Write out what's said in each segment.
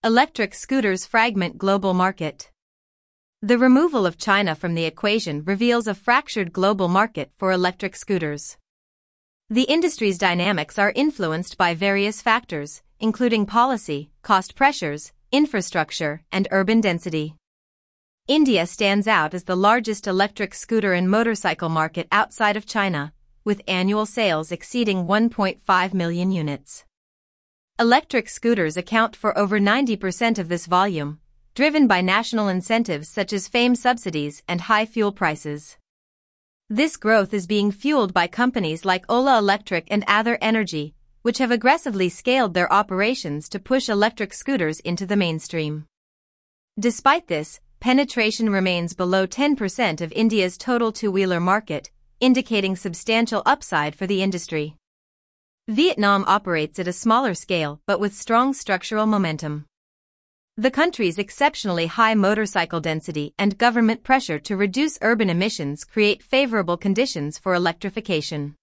Electric scooters fragment global market. The removal of China from the equation reveals a fractured global market for electric scooters. The industry's dynamics are influenced by various factors, including policy, cost pressures, infrastructure, and urban density. India stands out as the largest electric scooter and motorcycle market outside of China, with annual sales exceeding 1.5 million units. Electric scooters account for over 90% of this volume, driven by national incentives such as FAME subsidies and high fuel prices. This growth is being fueled by companies like Ola Electric and Ather Energy, which have aggressively scaled their operations to push electric scooters into the mainstream. Despite this, penetration remains below 10% of India's total two-wheeler market, indicating substantial upside for the industry. Vietnam operates at a smaller scale but with strong structural momentum. The country's exceptionally high motorcycle density and government pressure to reduce urban emissions create favorable conditions for electrification.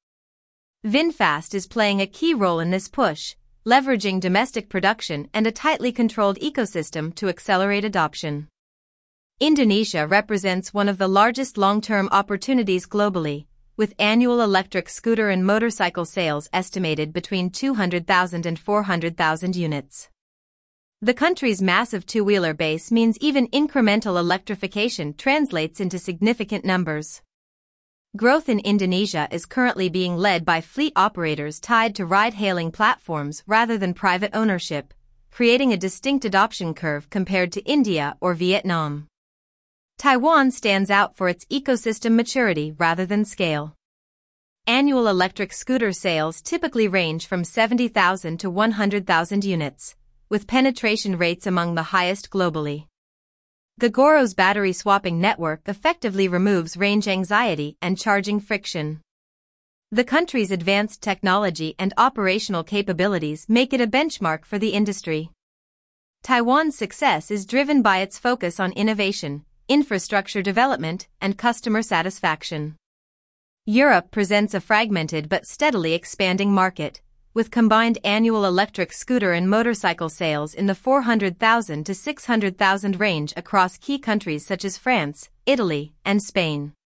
VinFast is playing a key role in this push, leveraging domestic production and a tightly controlled ecosystem to accelerate adoption. Indonesia represents one of the largest long-term opportunities globally, with annual electric scooter and motorcycle sales estimated between 200,000 and 400,000 units. The country's massive two-wheeler base means even incremental electrification translates into significant numbers. Growth in Indonesia is currently being led by fleet operators tied to ride-hailing platforms rather than private ownership, creating a distinct adoption curve compared to India or Vietnam. Taiwan stands out for its ecosystem maturity rather than scale. Annual electric scooter sales typically range from 70,000 to 100,000 units, with penetration rates among the highest globally. Gogoro's battery swapping network effectively removes range anxiety and charging friction. The country's advanced technology and operational capabilities make it a benchmark for the industry. Taiwan's success is driven by its focus on innovation, infrastructure development, and customer satisfaction. Europe presents a fragmented but steadily expanding market, with combined annual electric scooter and motorcycle sales in the 400,000 to 600,000 range across key countries such as France, Italy, and Spain.